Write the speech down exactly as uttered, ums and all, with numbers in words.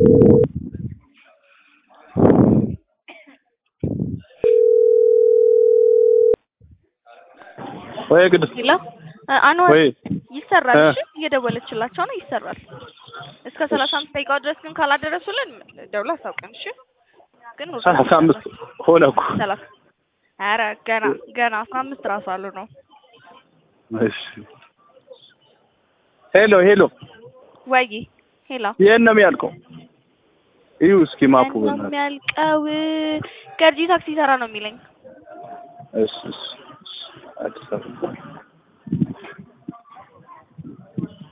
ወይ ቅዱስ ይላ አንዋር ይሰራል። እሺ እየደወለችላቸው ነው ይሰራል። እስከ ሰላሳ አምስት ደቂቃ ድረስ ግን ካላደረሱልን ደውላ አሳውቀን። እሺ ግን ሰላሳ አምስት ሆነ እኮ ሰላሳ ኧረ ገና ገና አስራ አምስት ራሱ አሉ ነው። እሺ ሄሎ ሄሎ ወይ ሄሎ የት ነው የሚያልቀው? እዩ እስኪ ማፑ ነው የሚያልቀው። ገርጂ ታክሲ ተራ ነው የሚለኝ። እሺ እሺ አዲስ አበባ